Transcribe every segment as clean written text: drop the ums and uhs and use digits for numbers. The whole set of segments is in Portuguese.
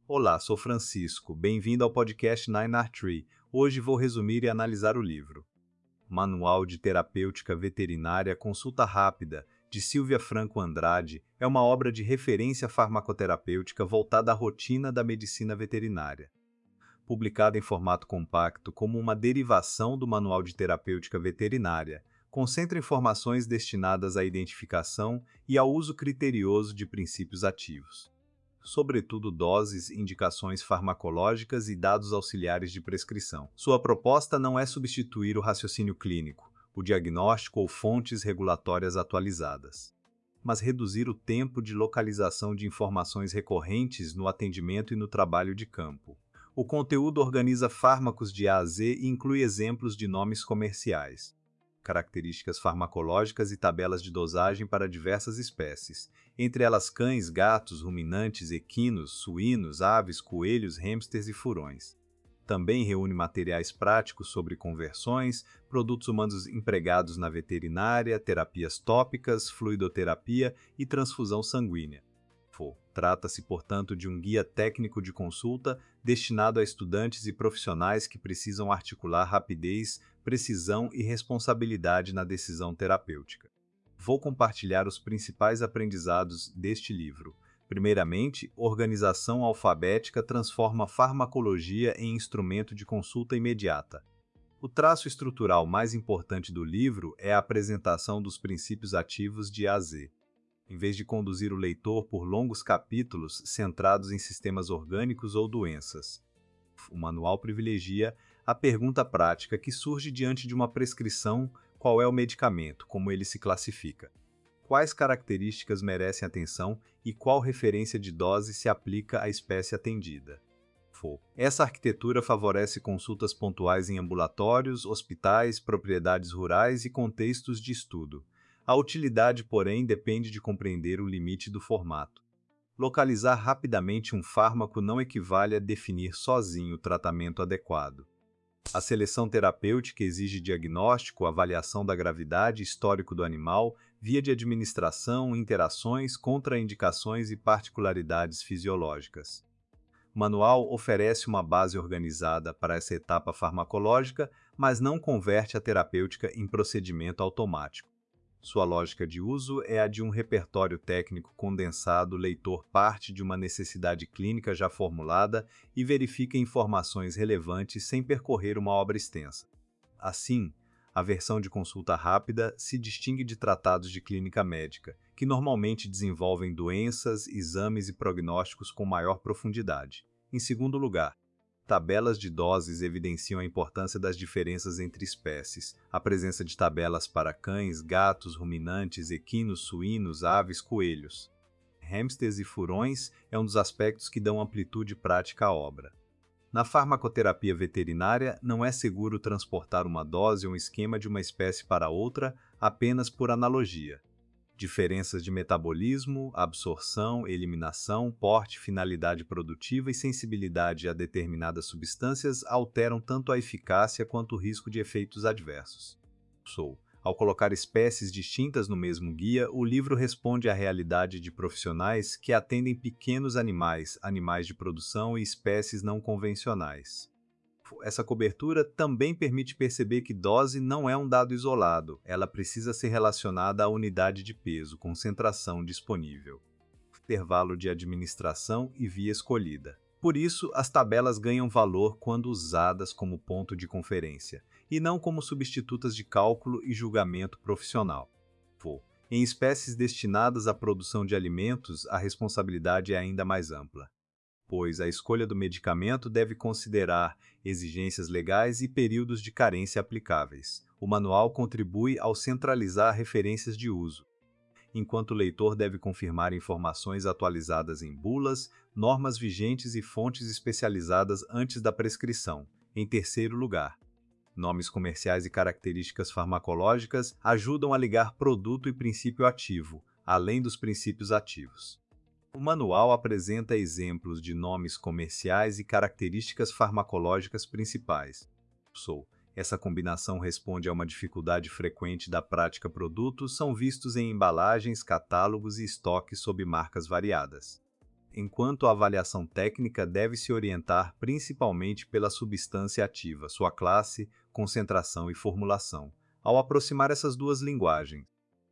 Olá, sou Francisco. Bem-vindo ao podcast Nine Art Tree. Hoje vou resumir e analisar o livro Manual de Terapêutica Veterinária Consulta Rápida, de Silvia Franco Andrade, é uma obra de referência farmacoterapêutica voltada à rotina da medicina veterinária. Publicada em formato compacto como uma derivação do Manual de Terapêutica Veterinária, concentra informações destinadas à identificação e ao uso criterioso de princípios ativos, sobretudo doses, indicações farmacológicas e dados auxiliares de prescrição. Sua proposta não é substituir o raciocínio clínico, o diagnóstico ou fontes regulatórias atualizadas, mas reduzir o tempo de localização de informações recorrentes no atendimento e no trabalho de campo. O conteúdo organiza fármacos de A a Z e inclui exemplos de nomes comerciais, características farmacológicas e tabelas de dosagem para diversas espécies, entre elas cães, gatos, ruminantes, equinos, suínos, aves, coelhos, hamsters e furões. Também reúne materiais práticos sobre conversões, produtos humanos empregados na veterinária, terapias tópicas, fluidoterapia e transfusão sanguínea. Trata-se, portanto, de um guia técnico de consulta destinado a estudantes e profissionais que precisam articular rapidez, precisão e responsabilidade na decisão terapêutica. Vou compartilhar os principais aprendizados deste livro. Primeiramente, organização alfabética transforma farmacologia em instrumento de consulta imediata. O traço estrutural mais importante do livro é a apresentação dos princípios ativos de A a Z. Em vez de conduzir o leitor por longos capítulos centrados em sistemas orgânicos ou doenças, o manual privilegia a pergunta prática que surge diante de uma prescrição: qual é o medicamento, como ele se classifica, quais características merecem atenção e qual referência de dose se aplica à espécie atendida. Essa arquitetura favorece consultas pontuais em ambulatórios, hospitais, propriedades rurais e contextos de estudo. A utilidade, porém, depende de compreender o limite do formato. Localizar rapidamente um fármaco não equivale a definir sozinho o tratamento adequado. A seleção terapêutica exige diagnóstico, avaliação da gravidade, histórico do animal, via de administração, interações, contraindicações e particularidades fisiológicas. O manual oferece uma base organizada para essa etapa farmacológica, mas não converte a terapêutica em procedimento automático. Sua lógica de uso é a de um repertório técnico condensado. O leitor parte de uma necessidade clínica já formulada e verifica informações relevantes sem percorrer uma obra extensa. Assim, a versão de consulta rápida se distingue de tratados de clínica médica, que normalmente desenvolvem doenças, exames e prognósticos com maior profundidade. Em segundo lugar, tabelas de doses evidenciam a importância das diferenças entre espécies. A presença de tabelas para cães, gatos, ruminantes, equinos, suínos, aves, coelhos, hamsters e furões é um dos aspectos que dão amplitude prática à obra. Na farmacoterapia veterinária, não é seguro transportar uma dose ou um esquema de uma espécie para outra apenas por analogia. Diferenças de metabolismo, absorção, eliminação, porte, finalidade produtiva e sensibilidade a determinadas substâncias alteram tanto a eficácia quanto o risco de efeitos adversos. Ao colocar espécies distintas no mesmo guia, o livro responde à realidade de profissionais que atendem pequenos animais, animais de produção e espécies não convencionais. Essa cobertura também permite perceber que dose não é um dado isolado, ela precisa ser relacionada à unidade de peso, concentração disponível, intervalo de administração e via escolhida. Por isso, as tabelas ganham valor quando usadas como ponto de conferência, e não como substitutas de cálculo e julgamento profissional. Em espécies destinadas à produção de alimentos, a responsabilidade é ainda mais ampla, pois a escolha do medicamento deve considerar exigências legais e períodos de carência aplicáveis. O manual contribui ao centralizar referências de uso, enquanto o leitor deve confirmar informações atualizadas em bulas, normas vigentes e fontes especializadas antes da prescrição. Em terceiro lugar, nomes comerciais e características farmacológicas ajudam a ligar produto e princípio ativo, além dos princípios ativos. O manual apresenta exemplos de nomes comerciais e características farmacológicas principais. Essa combinação responde a uma dificuldade frequente da prática. Produtos são vistos em embalagens, catálogos e estoques sob marcas variadas. enquanto a avaliação técnica deve se orientar principalmente pela substância ativa, sua classe, concentração e formulação. Ao aproximar essas duas linguagens,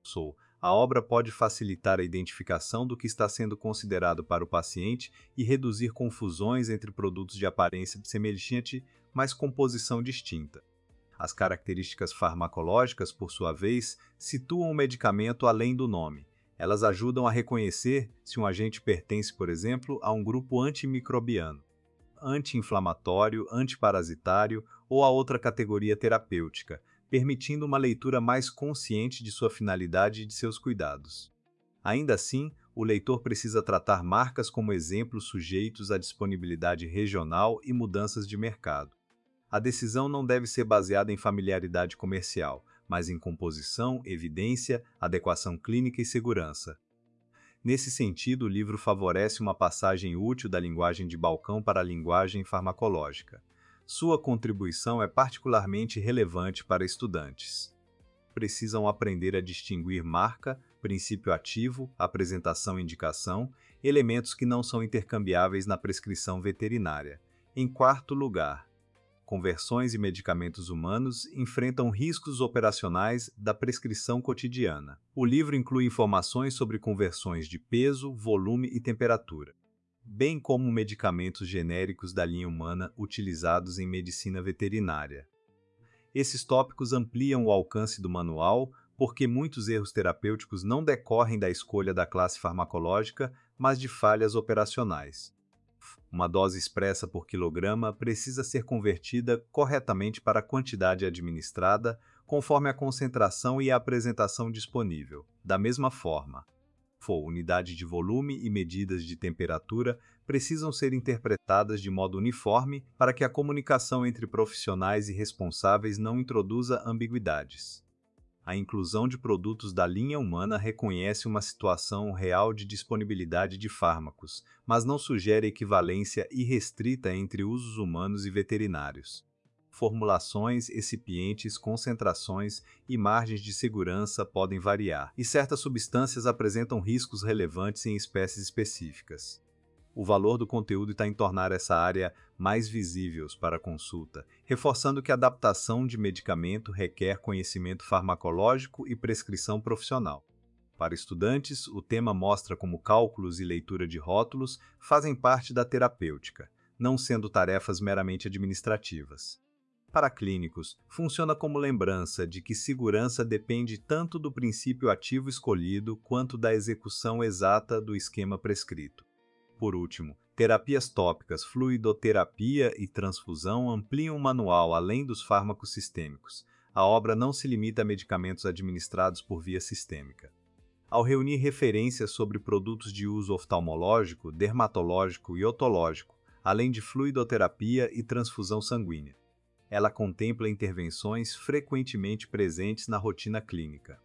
a obra pode facilitar a identificação do que está sendo considerado para o paciente e reduzir confusões entre produtos de aparência semelhante, mas composição distinta. As características farmacológicas, por sua vez, situam o medicamento além do nome. Elas ajudam a reconhecer se um agente pertence, por exemplo, a um grupo antimicrobiano, anti-inflamatório, antiparasitário ou a outra categoria terapêutica, permitindo uma leitura mais consciente de sua finalidade e de seus cuidados. Ainda assim, o leitor precisa tratar marcas como exemplos sujeitos à disponibilidade regional e mudanças de mercado. A decisão não deve ser baseada em familiaridade comercial, mas em composição, evidência, adequação clínica e segurança. Nesse sentido, o livro favorece uma passagem útil da linguagem de balcão para a linguagem farmacológica. Sua contribuição é particularmente relevante para estudantes. Precisam aprender a distinguir marca, princípio ativo, apresentação e indicação, elementos que não são intercambiáveis na prescrição veterinária. Em quarto lugar, conversões e medicamentos humanos enfrentam riscos operacionais da prescrição cotidiana. O livro inclui informações sobre conversões de peso, volume e temperatura, bem como medicamentos genéricos da linha humana utilizados em medicina veterinária. Esses tópicos ampliam o alcance do manual porque muitos erros terapêuticos não decorrem da escolha da classe farmacológica, mas de falhas operacionais. Uma dose expressa por quilograma precisa ser convertida corretamente para a quantidade administrada, conforme a concentração e a apresentação disponível. Da mesma forma, unidade de volume e medidas de temperatura precisam ser interpretadas de modo uniforme para que a comunicação entre profissionais e responsáveis não introduza ambiguidades. A inclusão de produtos da linha humana reconhece uma situação real de disponibilidade de fármacos, mas não sugere equivalência irrestrita entre usos humanos e veterinários. Formulações, excipientes, concentrações e margens de segurança podem variar, e certas substâncias apresentam riscos relevantes em espécies específicas. O valor do conteúdo está em tornar essa área mais visível para a consulta, reforçando que a adaptação de medicamento requer conhecimento farmacológico e prescrição profissional. Para estudantes, o tema mostra como cálculos e leitura de rótulos fazem parte da terapêutica, não sendo tarefas meramente administrativas. Para clínicos, funciona como lembrança de que segurança depende tanto do princípio ativo escolhido quanto da execução exata do esquema prescrito. Por último, terapias tópicas, fluidoterapia e transfusão ampliam o manual além dos fármacos sistêmicos. A obra não se limita a medicamentos administrados por via sistêmica. Ao reunir referências sobre produtos de uso oftalmológico, dermatológico e otológico, além de fluidoterapia e transfusão sanguínea, ela contempla intervenções frequentemente presentes na rotina clínica.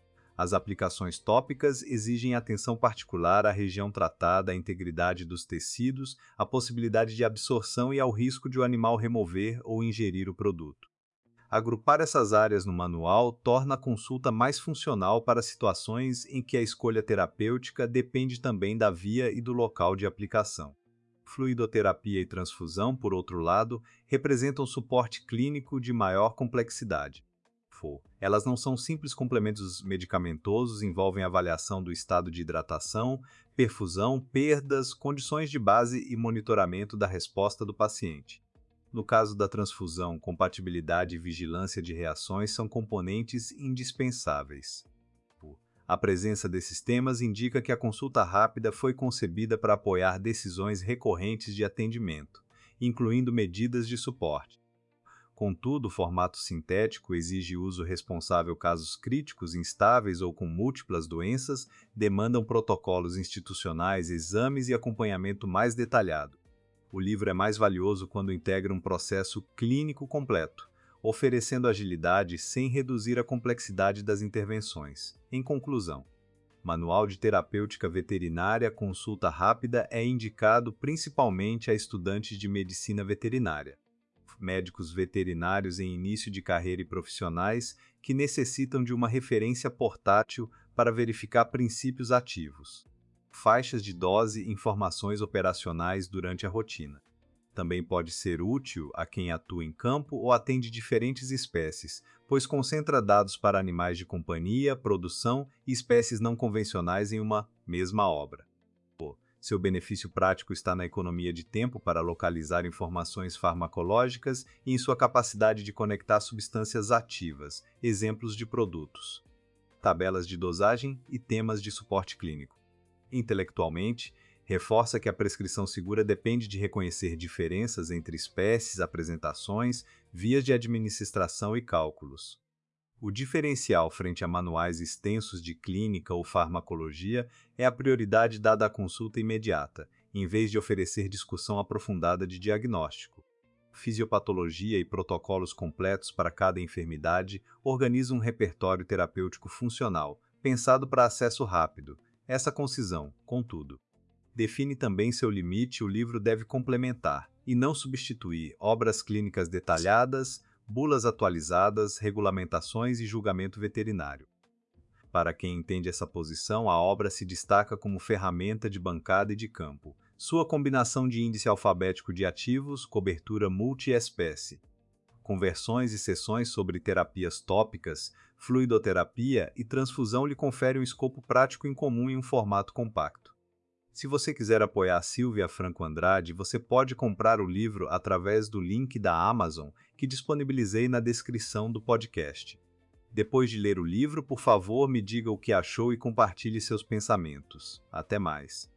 As aplicações tópicas exigem atenção particular à região tratada, à integridade dos tecidos, à possibilidade de absorção e ao risco de o animal remover ou ingerir o produto. Agrupar essas áreas no manual torna a consulta mais funcional para situações em que a escolha terapêutica depende também da via e do local de aplicação. Fluidoterapia e transfusão, por outro lado, representam suporte clínico de maior complexidade. Elas não são simples complementos medicamentosos, envolvem avaliação do estado de hidratação, perfusão, perdas, condições de base e monitoramento da resposta do paciente. No caso da transfusão, compatibilidade e vigilância de reações são componentes indispensáveis. A presença desses temas indica que a consulta rápida foi concebida para apoiar decisões recorrentes de atendimento, incluindo medidas de suporte. Contudo, o formato sintético exige uso responsável casos críticos, instáveis ou com múltiplas doenças, demandam protocolos institucionais, exames e acompanhamento mais detalhado. O livro é mais valioso quando integra um processo clínico completo, oferecendo agilidade sem reduzir a complexidade das intervenções. Em conclusão, Manual de Terapêutica Veterinária Consulta Rápida é indicado principalmente a estudantes de medicina veterinária, médicos veterinários em início de carreira e profissionais que necessitam de uma referência portátil para verificar princípios ativos. faixas de dose e informações operacionais durante a rotina. Também pode ser útil a quem atua em campo ou atende diferentes espécies, pois concentra dados para animais de companhia, produção e espécies não convencionais em uma mesma obra. Seu benefício prático está na economia de tempo para localizar informações farmacológicas e em sua capacidade de conectar substâncias ativas, exemplos de produtos, tabelas de dosagem e temas de suporte clínico. Intelectualmente, reforça que a prescrição segura depende de reconhecer diferenças entre espécies, apresentações, vias de administração e cálculos. O diferencial frente a manuais extensos de clínica ou farmacologia é a prioridade dada à consulta imediata, em vez de oferecer discussão aprofundada de diagnóstico. Fisiopatologia e protocolos completos para cada enfermidade organizam um repertório terapêutico funcional, pensado para acesso rápido. Essa concisão, contudo, define também seu limite. O livro deve complementar, e não substituir, obras clínicas detalhadas, bulas atualizadas, regulamentações e julgamento veterinário. Para quem entende essa posição, a obra se destaca como ferramenta de bancada e de campo. Sua combinação de índice alfabético de ativos, cobertura multi-espécie, conversões e sessões sobre terapias tópicas, fluidoterapia e transfusão lhe confere um escopo prático incomum em um formato compacto. Se você quiser apoiar Silvia Franco Andrade, você pode comprar o livro através do link da Amazon que disponibilizei na descrição do podcast. Depois de ler o livro, por favor, me diga o que achou e compartilhe seus pensamentos. Até mais.